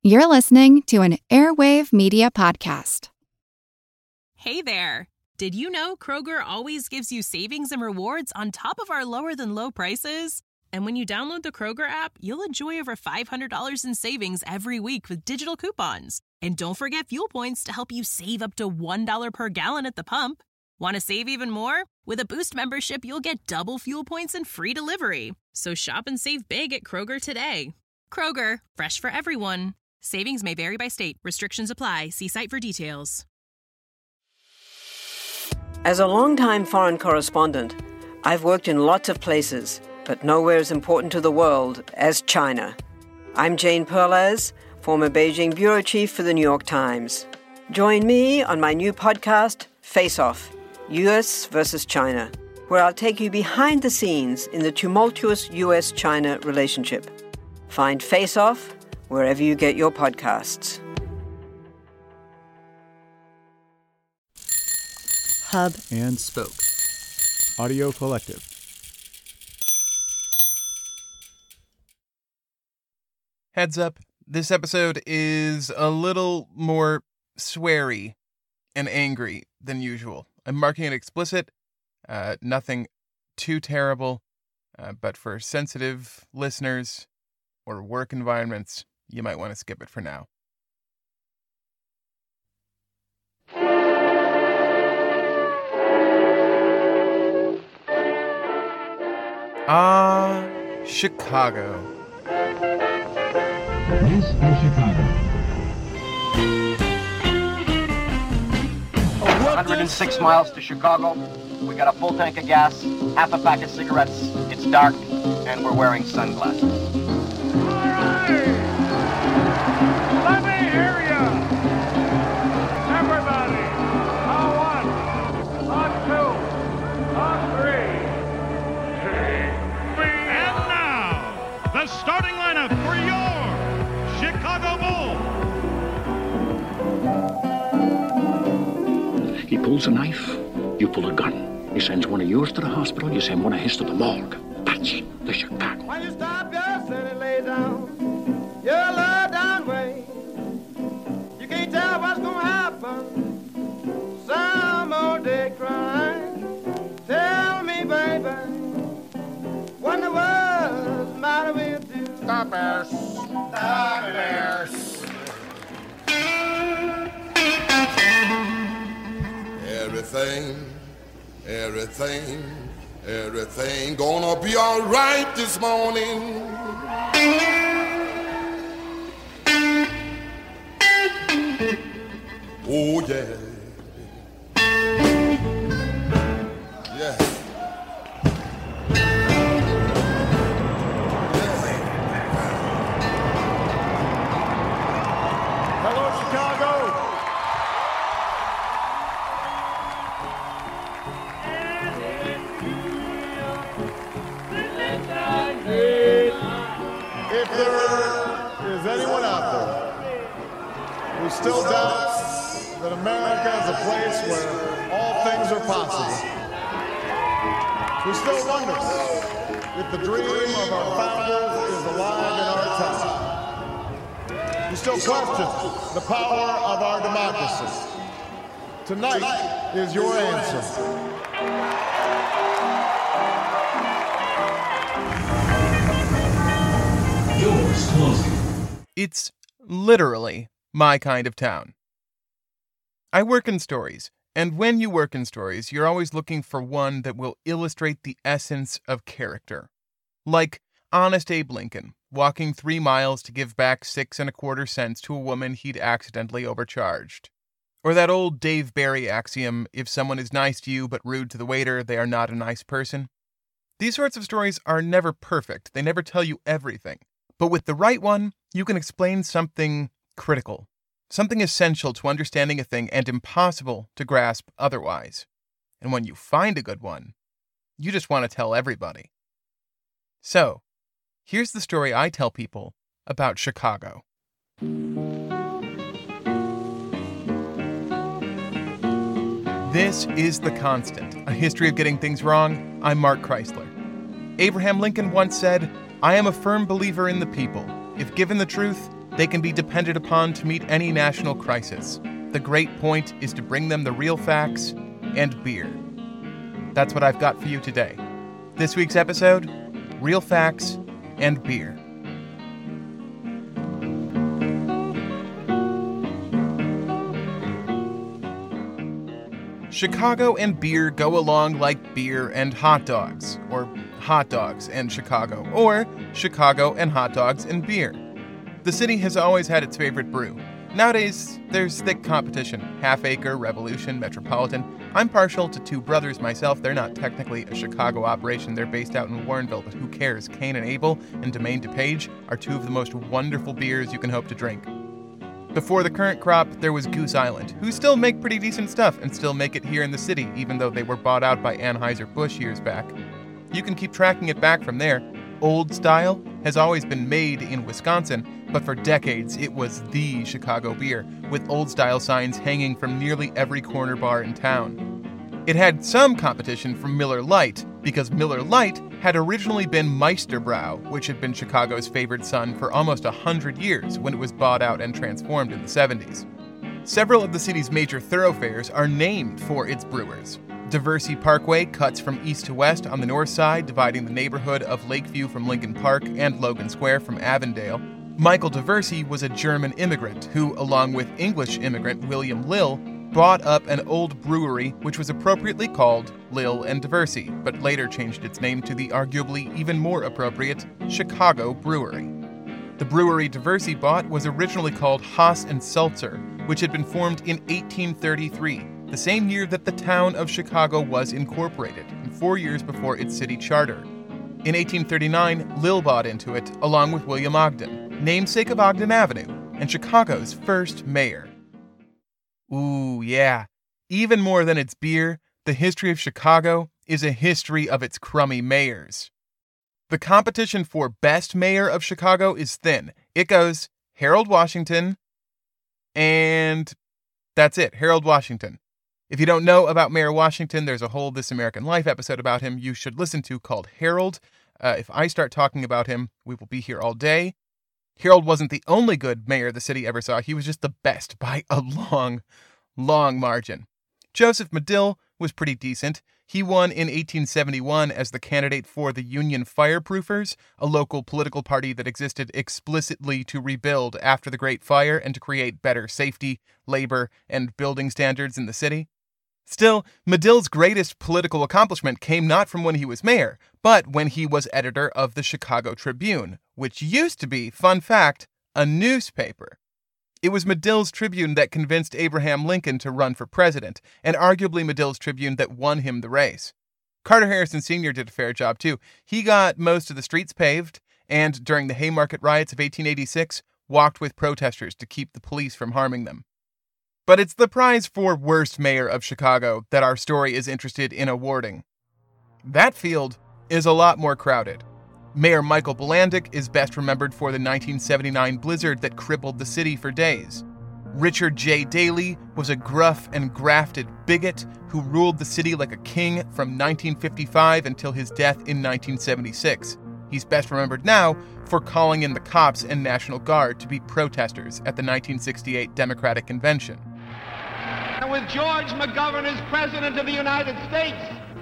You're listening to an Airwave Media Podcast. Hey there. Did you know Kroger always gives you savings and rewards on top of our lower-than-low prices? And when you download the Kroger app, you'll enjoy over $500 in savings every week with digital coupons. And don't forget fuel points to help you save up to $1 per gallon at the pump. Want to save even more? With a Boost membership, you'll get double fuel points and free delivery. So shop and save big at Kroger today. Kroger, fresh for everyone. Savings may vary by state. Restrictions apply. See site for details. As a longtime foreign correspondent, I've worked in lots of places, but nowhere as important to the world as China. I'm Jane Perlez, former Beijing bureau chief for the New York Times. Join me on my new podcast, Face Off, U.S. versus China, where I'll take you behind the scenes in the tumultuous U.S.-China relationship. Find Face Off wherever you get your podcasts. Hub and Spoke Audio Collective. Heads up, this episode is a little more sweary and angry than usual. I'm marking it explicit, nothing too terrible, but for sensitive listeners or work environments, you might want to skip it for now. Chicago. This is Chicago. 106 miles to Chicago. We got a full tank of gas, half a pack of cigarettes. It's dark, and we're wearing sunglasses. All right! Let me hear you! Everybody! On one, on two, on three. Take me. And now, the starting lineup for your Chicago Bulls. He pulls a knife, you pull a gun. He sends one of yours to the hospital, you send one of his to the morgue. That's the Chicago. When you stop yourself and lay down, your low down way, you can't tell what's gonna happen. Some old day crying. Tell me, baby, what in the world's the matter with you? Stop bears. Stop bears. Everything gonna be all right this morning. Oh yeah. Yeah. Hello, Chicago. If there is anyone out there who still doubts that America is a place where all things are possible, who still wonders if the dream of our founders is alive in our time, who still questions the power of our democracy, tonight is your answer. It's literally my kind of town. I work in stories, and when you work in stories, you're always looking for one that will illustrate the essence of character. Like Honest Abe Lincoln, walking 3 miles to give back 6 1/4 cents to a woman he'd accidentally overcharged. Or that old Dave Barry axiom, if someone is nice to you but rude to the waiter, they are not a nice person. These sorts of stories are never perfect. They never tell you everything. But with the right one, you can explain something critical, something essential to understanding a thing and impossible to grasp otherwise. And when you find a good one, you just want to tell everybody. So, here's the story I tell people about Chicago. This is The Constant, a history of getting things wrong. I'm Mark Chrysler. Abraham Lincoln once said, "I am a firm believer in the people. If given the truth, they can be depended upon to meet any national crisis. The great point is to bring them the real facts and beer. That's what I've got for you today. This week's episode, Real Facts and Beer. Chicago and beer go along like beer and hot dogs, or hot dogs and Chicago, or Chicago and hot dogs and beer. The city has always had its favorite brew. Nowadays, there's thick competition. Half Acre, Revolution, Metropolitan. I'm partial to Two Brothers myself. They're not technically a Chicago operation. They're based out in Warrenville, but who cares? Cain and Abel and Domaine DuPage are two of the most wonderful beers you can hope to drink. Before the current crop, there was Goose Island, who still make pretty decent stuff and still make it here in the city, even though they were bought out by Anheuser-Busch years back. You can keep tracking it back from there. Old Style has always been made in Wisconsin, but for decades it was the Chicago beer, with Old Style signs hanging from nearly every corner bar in town. It had some competition from Miller Lite, because Miller Lite had originally been Meisterbrau, which had been Chicago's favored son for almost 100 years when it was bought out and transformed in the 70s. Several of the city's major thoroughfares are named for its brewers. Diversey Parkway cuts from east to west on the north side, dividing the neighborhood of Lakeview from Lincoln Park and Logan Square from Avondale. Michael Diversey was a German immigrant who, along with English immigrant William Lill, bought up an old brewery which was appropriately called Lill and Diversey, but later changed its name to the arguably even more appropriate Chicago Brewery. The brewery Diversey bought was originally called Haas and Seltzer, which had been formed in 1833, the same year that the town of Chicago was incorporated, and 4 years before its city charter. In 1839, Lill bought into it, along with William Ogden, namesake of Ogden Avenue, and Chicago's first mayor. Ooh, yeah. Even more than its beer, the history of Chicago is a history of its crummy mayors. The competition for best mayor of Chicago is thin. It goes Harold Washington, and that's it, Harold Washington. If you don't know about Mayor Washington, there's a whole This American Life episode about him you should listen to called Harold. If I start talking about him, we will be here all day. Harold wasn't the only good mayor the city ever saw. He was just the best by a long, long margin. Joseph Medill was pretty decent. He won in 1871 as the candidate for the Union Fireproofers, a local political party that existed explicitly to rebuild after the Great Fire and to create better safety, labor, and building standards in the city. Still, Medill's greatest political accomplishment came not from when he was mayor, but when he was editor of the Chicago Tribune, which used to be, fun fact, a newspaper. It was Medill's Tribune that convinced Abraham Lincoln to run for president, and arguably Medill's Tribune that won him the race. Carter Harrison Sr. did a fair job, too. He got most of the streets paved, and during the Haymarket riots of 1886, walked with protesters to keep the police from harming them. But it's the prize for worst mayor of Chicago that our story is interested in awarding. That field is a lot more crowded. Mayor Michael Bilandic is best remembered for the 1979 blizzard that crippled the city for days. Richard J. Daley was a gruff and grafted bigot who ruled the city like a king from 1955 until his death in 1976. He's best remembered now for calling in the cops and National Guard to beat protesters at the 1968 Democratic Convention. With George McGovern as President of the United States,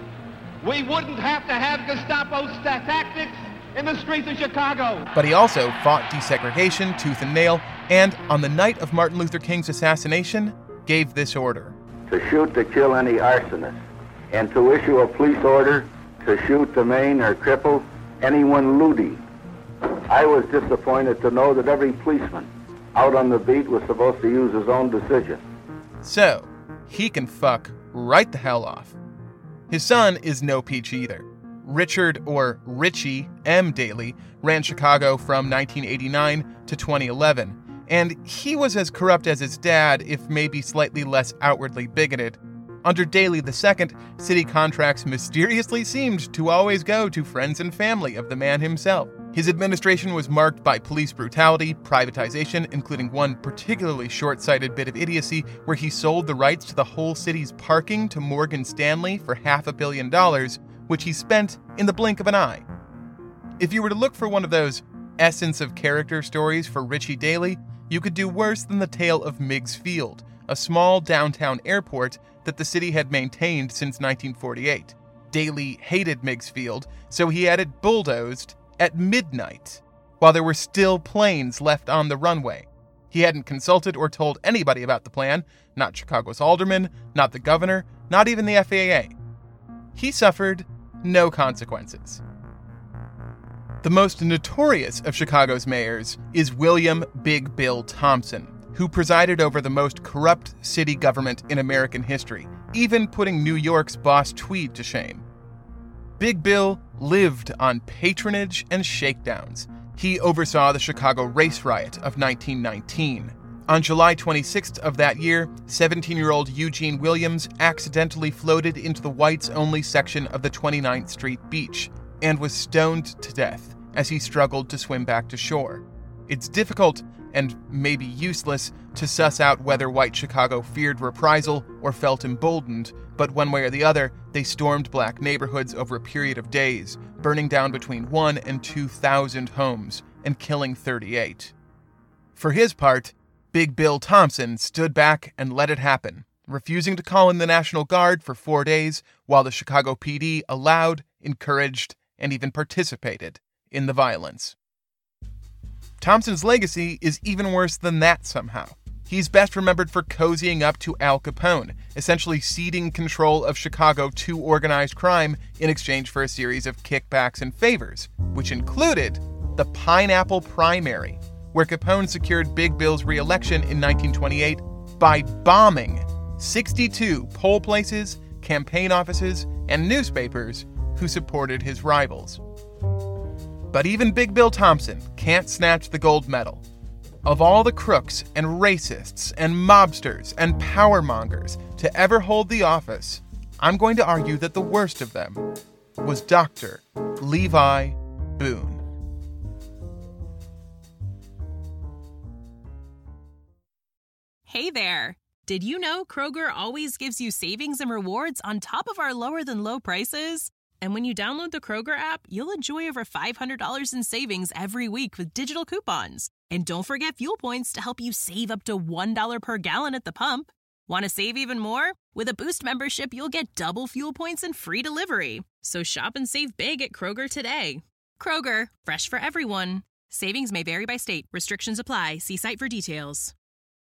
we wouldn't have to have Gestapo tactics in the streets of Chicago. But he also fought desegregation tooth and nail, and on the night of Martin Luther King's assassination, gave this order. To shoot to kill any arsonist, and to issue a police order to shoot, to maim, or cripple anyone looting. I was disappointed to know that every policeman out on the beat was supposed to use his own decision. So, he can fuck right the hell off. His son is no peach either. Richard, or Richie M. Daley, ran Chicago from 1989 to 2011, and he was as corrupt as his dad, if maybe slightly less outwardly bigoted. Under Daley II, city contracts mysteriously seemed to always go to friends and family of the man himself. His administration was marked by police brutality, privatization, including one particularly short-sighted bit of idiocy where he sold the rights to the whole city's parking to Morgan Stanley for $500 million, which he spent in the blink of an eye. If you were to look for one of those essence of character stories for Richie Daley, you could do worse than the tale of Meigs Field, a small downtown airport that the city had maintained since 1948. Daley hated Meigs Field, so he had it bulldozed at midnight, while there were still planes left on the runway. He hadn't consulted or told anybody about the plan, not Chicago's aldermen, not the governor, not even the FAA. He suffered no consequences. The most notorious of Chicago's mayors is William Big Bill Thompson, who presided over the most corrupt city government in American history, even putting New York's Boss Tweed to shame. Big Bill lived on patronage and shakedowns. He oversaw the Chicago race riot of 1919. On July 26th of that year, 17-year-old Eugene Williams accidentally floated into the whites-only section of the 29th Street beach and was stoned to death as he struggled to swim back to shore. It's difficult and maybe useless to suss out whether white Chicago feared reprisal or felt emboldened, but one way or the other, they stormed black neighborhoods over a period of days, burning down between 1,000 and 2,000 homes and killing 38. For his part, Big Bill Thompson stood back and let it happen, refusing to call in the National Guard for 4 days while the Chicago PD allowed, encouraged, and even participated in the violence. Thompson's legacy is even worse than that somehow. He's best remembered for cozying up to Al Capone, essentially ceding control of Chicago to organized crime in exchange for a series of kickbacks and favors, which included the Pineapple Primary, where Capone secured Big Bill's re-election in 1928 by bombing 62 poll places, campaign offices, and newspapers who supported his rivals. But even Big Bill Thompson can't snatch the gold medal. Of all the crooks and racists and mobsters and powermongers to ever hold the office, I'm going to argue that the worst of them was Dr. Levi Boone. Hey there! Did you know Kroger always gives you savings and rewards on top of our lower-than-low prices? And when you download the Kroger app, you'll enjoy over $500 in savings every week with digital coupons. And don't forget fuel points to help you save up to $1 per gallon at the pump. Want to save even more? With a Boost membership, you'll get double fuel points and free delivery. So shop and save big at Kroger today. Kroger, fresh for everyone. Savings may vary by state. Restrictions apply. See site for details.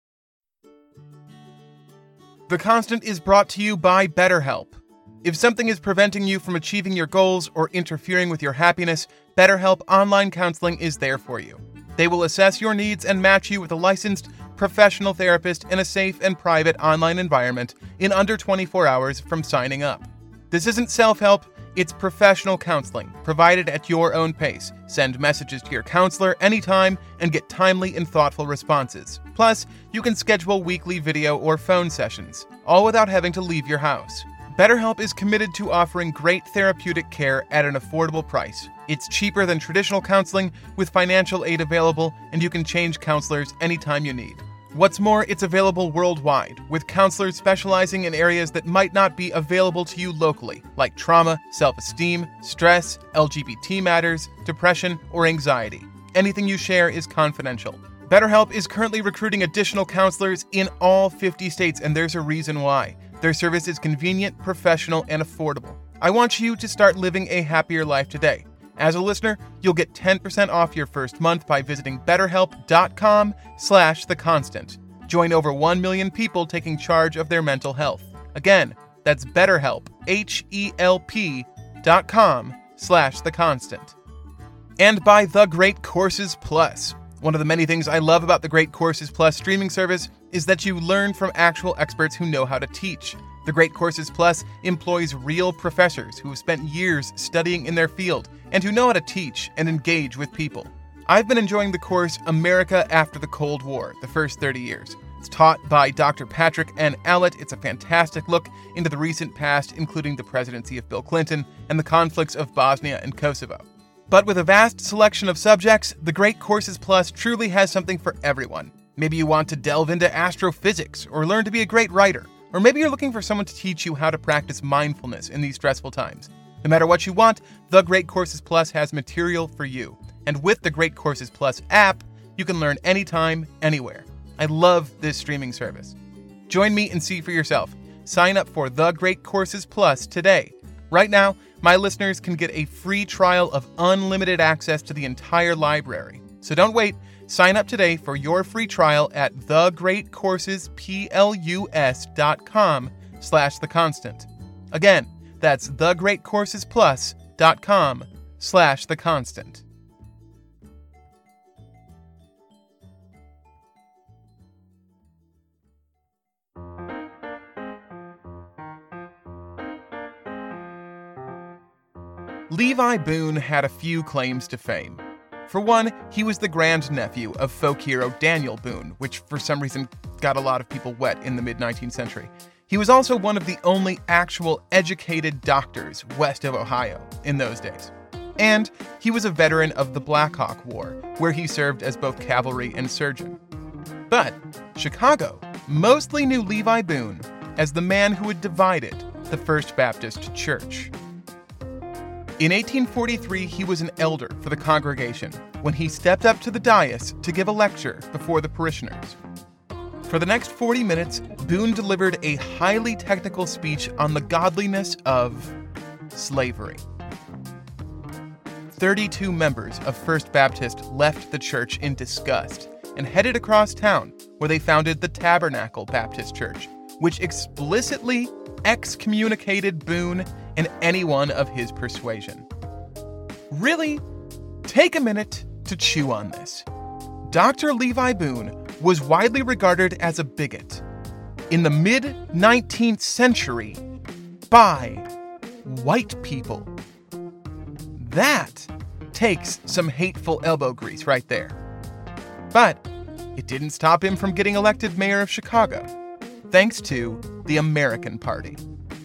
The Constant is brought to you by BetterHelp. If something is preventing you from achieving your goals or interfering with your happiness, BetterHelp Online Counseling is there for you. They will assess your needs and match you with a licensed, professional therapist in a safe and private online environment in under 24 hours from signing up. This isn't self-help, it's professional counseling, provided at your own pace. Send messages to your counselor anytime and get timely and thoughtful responses. Plus, you can schedule weekly video or phone sessions, all without having to leave your house. BetterHelp is committed to offering great therapeutic care at an affordable price. It's cheaper than traditional counseling, with financial aid available, and you can change counselors anytime you need. What's more, it's available worldwide, with counselors specializing in areas that might not be available to you locally, like trauma, self-esteem, stress, LGBT matters, depression, or anxiety. Anything you share is confidential. BetterHelp is currently recruiting additional counselors in all 50 states, and there's a reason why. Their service is convenient, professional, and affordable. I want you to start living a happier life today. As a listener, you'll get 10% off your first month by visiting BetterHelp.com/theconstant. Join over 1 million people taking charge of their mental health. Again, that's BetterHelp, HELP.com/theconstant. And by The Great Courses Plus. One of the many things I love about the Great Courses Plus streaming service is that you learn from actual experts who know how to teach. The Great Courses Plus employs real professors who have spent years studying in their field and who know how to teach and engage with people. I've been enjoying the course America After the Cold War, the first 30 years. It's taught by Dr. Patrick N. Allett. It's a fantastic look into the recent past, including the presidency of Bill Clinton and the conflicts of Bosnia and Kosovo. But with a vast selection of subjects, the Great Courses Plus truly has something for everyone. Maybe you want to delve into astrophysics or learn to be a great writer. Or maybe you're looking for someone to teach you how to practice mindfulness in these stressful times. No matter what you want, The Great Courses Plus has material for you. And with the Great Courses Plus app, You can learn anytime, anywhere. I love this streaming service. Join me and see for yourself. Sign up for The Great Courses Plus today. Right now, my listeners can get a free trial of unlimited access to the entire library. So don't wait. Sign up today for your free trial at thegreatcoursesplus.com/theconstant. Again, that's thegreatcoursesplus.com/theconstant. Levi Boone had a few claims to fame. For one, he was the grandnephew of folk hero Daniel Boone, which for some reason got a lot of people wet in the mid-19th century. He was also one of the only actual educated doctors west of Ohio in those days. And he was a veteran of the Black Hawk War, where he served as both cavalry and surgeon. But Chicago mostly knew Levi Boone as the man who had divided the First Baptist Church. In 1843, he was an elder for the congregation when he stepped up to the dais to give a lecture before the parishioners. For the next 40 minutes, Boone delivered a highly technical speech on the godliness of slavery. 32 members of First Baptist left the church in disgust and headed across town, where they founded the Tabernacle Baptist Church, which explicitly excommunicated Boone and anyone of his persuasion. Really, take a minute to chew on this. Dr. Levi Boone was widely regarded as a bigot in the mid-19th century by white people. That takes some hateful elbow grease right there. But it didn't stop him from getting elected mayor of Chicago, thanks to the American Party.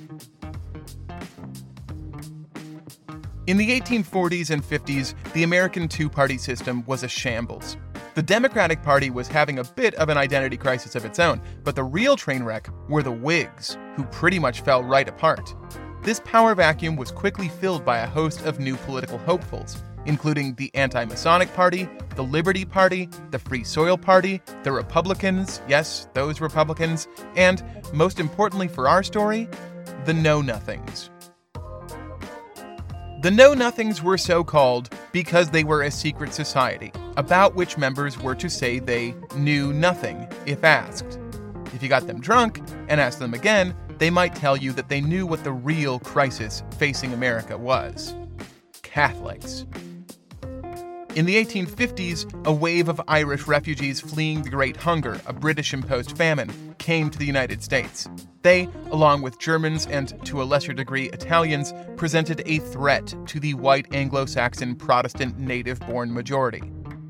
In the 1840s and 50s, the American two-party system was a shambles. The Democratic Party was having a bit of an identity crisis of its own, but the real train wreck were the Whigs, who pretty much fell right apart. This power vacuum was quickly filled by a host of new political hopefuls, including the Anti-Masonic Party, the Liberty Party, the Free Soil Party, the Republicans, yes, those Republicans, and, most importantly for our story, the Know-Nothings. The Know-Nothings were so called because they were a secret society, about which members were to say they knew nothing if asked. If you got them drunk and asked them again, they might tell you that they knew what the real crisis facing America was: Catholics. In the 1850s, a wave of Irish refugees fleeing the Great Hunger, a British-imposed famine, came to the United States. They, along with Germans and, to a lesser degree, Italians, presented a threat to the white Anglo-Saxon Protestant native-born majority.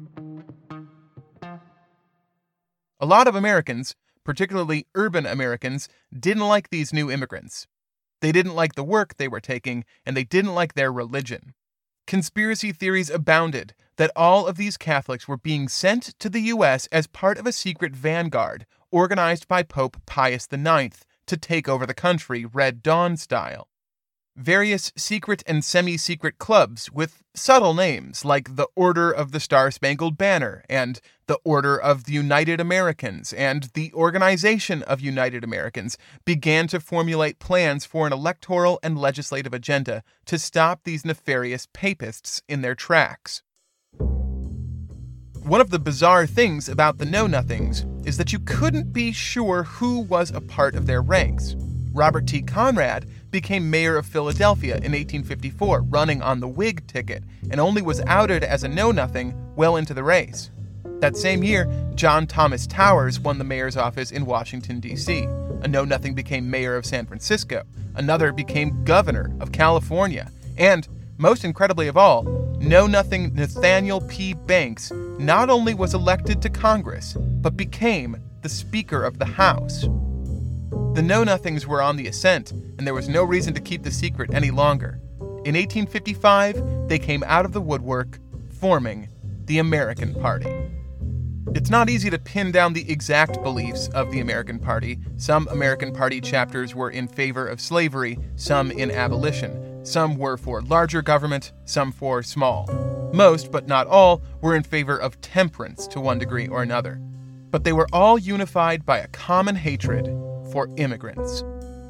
A lot of Americans, particularly urban Americans, didn't like these new immigrants. They didn't like the work they were taking, and they didn't like their religion. Conspiracy theories abounded that all of these Catholics were being sent to the U.S. as part of a secret vanguard organized by Pope Pius IX to take over the country Red Dawn style. Various secret and semi-secret clubs with subtle names like the Order of the Star-Spangled Banner and the Order of the United Americans and the Organization of United Americans began to formulate plans for an electoral and legislative agenda to stop these nefarious papists in their tracks. One of the bizarre things about the Know-Nothings is that you couldn't be sure who was a part of their ranks. Robert T. Conrad became mayor of Philadelphia in 1854, running on the Whig ticket, and only was outed as a know-nothing well into the race. That same year, John Thomas Towers won the mayor's office in Washington, D.C. A know-nothing became mayor of San Francisco. Another became governor of California. And, most incredibly of all, know-nothing Nathaniel P. Banks not only was elected to Congress, but became the Speaker of the House. The Know-Nothings were on the ascent, and there was no reason to keep the secret any longer. In 1855, they came out of the woodwork, forming the American Party. It's not easy to pin down the exact beliefs of the American Party. Some American Party chapters were in favor of slavery, some in abolition. Some were for larger government, some for small. Most, but not all, were in favor of temperance to one degree or another. But they were all unified by a common hatred for immigrants.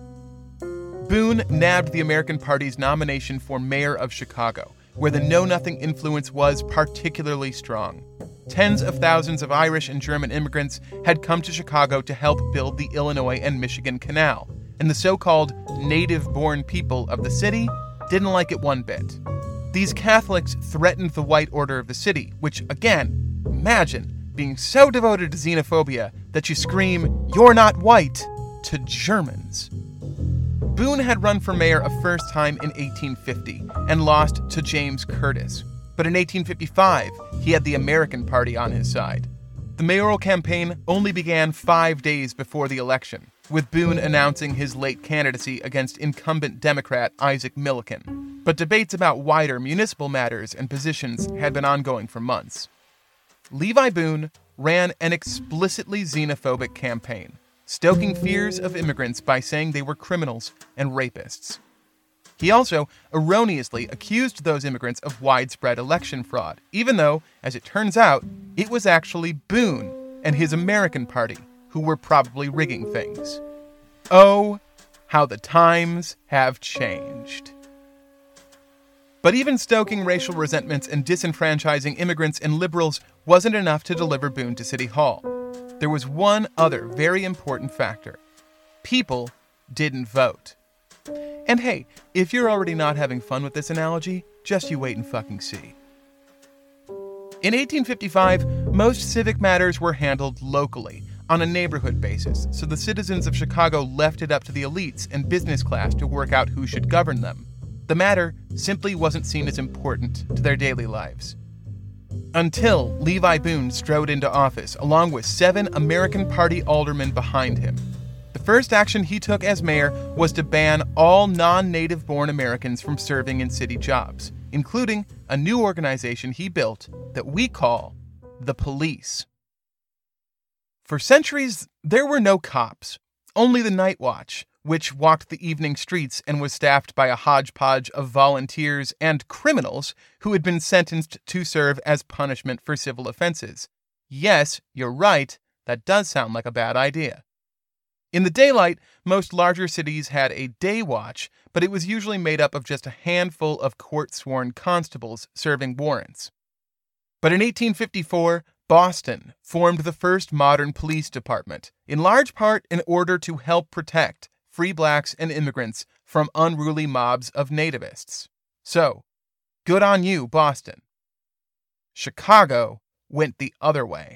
Boone nabbed the American Party's nomination for mayor of Chicago, where the know-nothing influence was particularly strong. Tens of thousands of Irish and German immigrants had come to Chicago to help build the Illinois and Michigan Canal, and the so-called native-born people of the city didn't like it one bit. These Catholics threatened the white order of the city, which, again, imagine being so devoted to xenophobia that you scream, "You're not white," to Germans. Boone had run for mayor a first time in 1850 and lost to James Curtis. But in 1855, he had the American Party on his side. The mayoral campaign only began 5 days before the election, with Boone announcing his late candidacy against incumbent Democrat Isaac Milliken. But debates about wider municipal matters and positions had been ongoing for months. Levi Boone ran an explicitly xenophobic campaign, stoking fears of immigrants by saying they were criminals and rapists. He also erroneously accused those immigrants of widespread election fraud, even though, as it turns out, it was actually Boone and his American Party who were probably rigging things. Oh, how the times have changed. But even stoking racial resentments and disenfranchising immigrants and liberals wasn't enough to deliver Boone to City Hall. There was one other very important factor. People didn't vote. And hey, if you're already not having fun with this analogy, just you wait and fucking see. In 1855, most civic matters were handled locally, on a neighborhood basis, so the citizens of Chicago left it up to the elites and business class to work out who should govern them. The matter simply wasn't seen as important to their daily lives. Until Levi Boone strode into office, along with 7 American Party aldermen behind him. The first action he took as mayor was to ban all non-native-born Americans from serving in city jobs, including a new organization he built that we call the police. For centuries, there were no cops, only the Night Watch, which walked the evening streets and was staffed by a hodgepodge of volunteers and criminals who had been sentenced to serve as punishment for civil offenses. Yes, you're right, that does sound like a bad idea. In the daylight, most larger cities had a day watch, but it was usually made up of just a handful of court-sworn constables serving warrants. But in 1854, Boston formed the first modern police department, in large part in order to help protect free blacks and immigrants from unruly mobs of nativists. So, good on you, Boston. Chicago went the other way.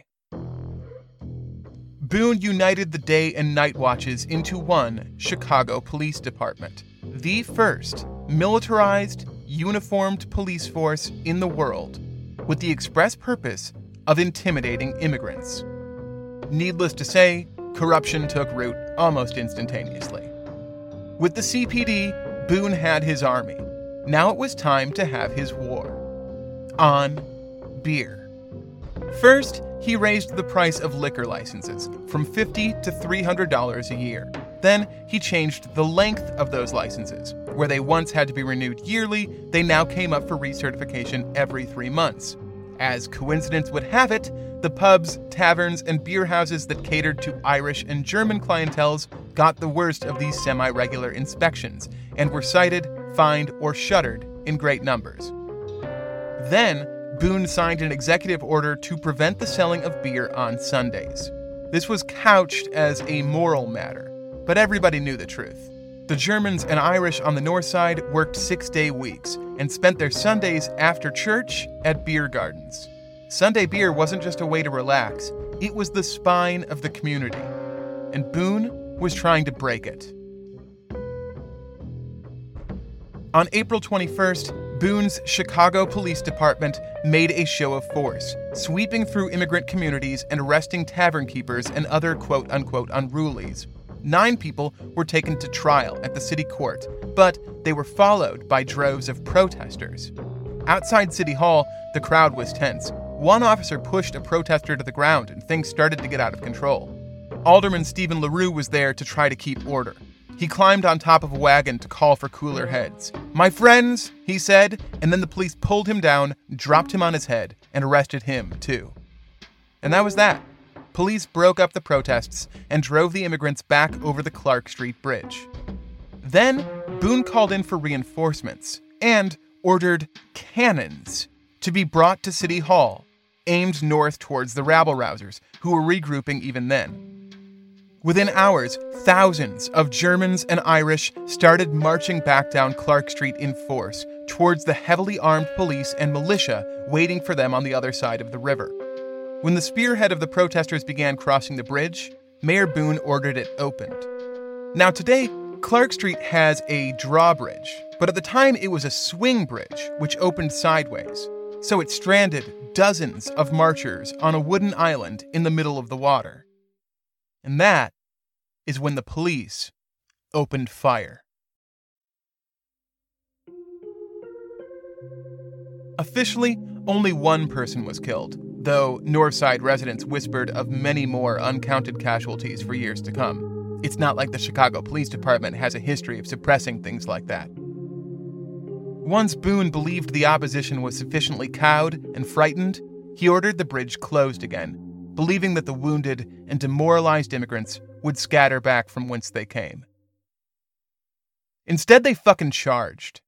Boone united the day and night watches into one Chicago Police Department, the first militarized, uniformed police force in the world, with the express purpose of intimidating immigrants. Needless to say, corruption took root almost instantaneously. With the CPD, Boone had his army. Now it was time to have his war. On beer. First, he raised the price of liquor licenses from $50 to $300 a year. Then, he changed the length of those licenses. Where they once had to be renewed yearly, they now came up for recertification every 3 months. As coincidence would have it, the pubs, taverns, and beer houses that catered to Irish and German clienteles got the worst of these semi-regular inspections and were cited, fined, or shuttered in great numbers. Then, Boone signed an executive order to prevent the selling of beer on Sundays. This was couched as a moral matter, but everybody knew the truth. The Germans and Irish on the north side worked 6-day weeks and spent their Sundays after church at beer gardens. Sunday beer wasn't just a way to relax, it was the spine of the community. And Boone was trying to break it. On April 21st, Boone's Chicago Police Department made a show of force, sweeping through immigrant communities and arresting tavern keepers and other quote-unquote unrulies. 9 people were taken to trial at the city court, but they were followed by droves of protesters. Outside City Hall, the crowd was tense. One officer pushed a protester to the ground and things started to get out of control. Alderman Stephen LaRue was there to try to keep order. He climbed on top of a wagon to call for cooler heads. "My friends," he said, and then the police pulled him down, dropped him on his head, and arrested him, too. And that was that. Police broke up the protests and drove the immigrants back over the Clark Street Bridge. Then, Boone called in for reinforcements and ordered cannons to be brought to City Hall, aimed north towards the rabble-rousers, who were regrouping even then. Within hours, thousands of Germans and Irish started marching back down Clark Street in force towards the heavily armed police and militia waiting for them on the other side of the river. When the spearhead of the protesters began crossing the bridge, Mayor Boone ordered it opened. Now today, Clark Street has a drawbridge, but at the time it was a swing bridge which opened sideways, so it stranded dozens of marchers on a wooden island in the middle of the water. And that is when the police opened fire. Officially, only one person was killed, though Northside residents whispered of many more uncounted casualties for years to come. It's not like the Chicago Police Department has a history of suppressing things like that. Once Boone believed the opposition was sufficiently cowed and frightened, he ordered the bridge closed again, believing that the wounded and demoralized immigrants would scatter back from whence they came. Instead, they fucking charged.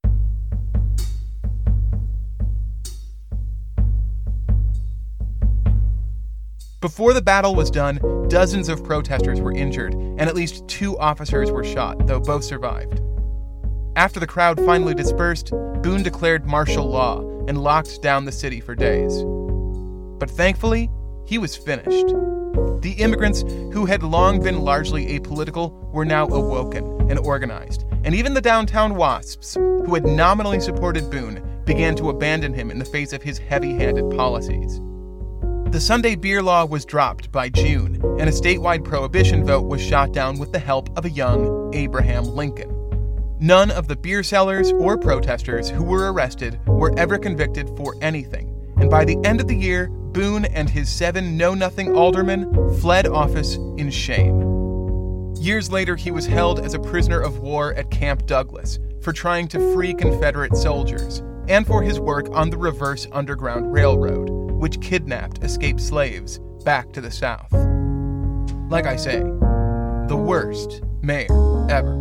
Before the battle was done, dozens of protesters were injured, and at least 2 officers were shot, though both survived. After the crowd finally dispersed, Boone declared martial law and locked down the city for days. But thankfully, he was finished. The immigrants, who had long been largely apolitical, were now awoken and organized, and even the downtown WASPs, who had nominally supported Boone, began to abandon him in the face of his heavy-handed policies. The Sunday beer law was dropped by June, and a statewide prohibition vote was shot down with the help of a young Abraham Lincoln. None of the beer sellers or protesters who were arrested were ever convicted for anything, and by the end of the year, Boone and his 7 know-nothing aldermen fled office in shame. Years later, he was held as a prisoner of war at Camp Douglas for trying to free Confederate soldiers, and for his work on the Reverse Underground Railroad, which kidnapped escaped slaves back to the South. Like I say, the worst mayor ever.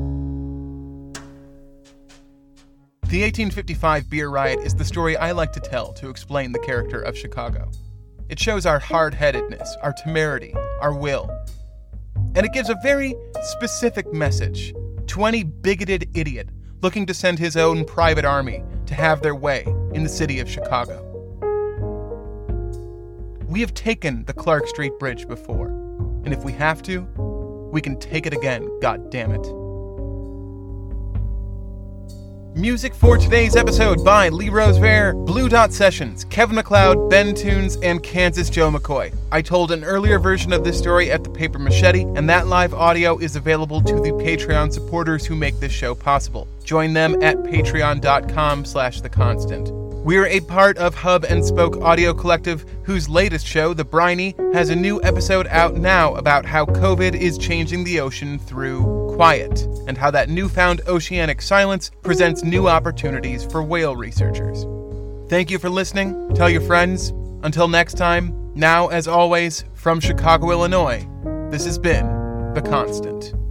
The 1855 beer riot is the story I like to tell to explain the character of Chicago. It shows our hard-headedness, our temerity, our will. And it gives a very specific message to any bigoted idiot looking to send his own private army to have their way in the city of Chicago. We have taken the Clark Street Bridge before, and if we have to, we can take it again, goddammit. Music for today's episode by Lee Rosevere, Blue Dot Sessions, Kevin MacLeod, Ben Tunes, and Kansas Joe McCoy. I told an earlier version of this story at the Paper Machete, and that live audio is available to the Patreon supporters who make this show possible. Join them at patreon.com/theconstant. We're a part of Hub and Spoke Audio Collective, whose latest show, The Briny, has a new episode out now about how COVID is changing the ocean through quiet, and how that newfound oceanic silence presents new opportunities for whale researchers. Thank you for listening. Tell your friends. Until next time, now, as always, from Chicago, Illinois, this has been The Constant.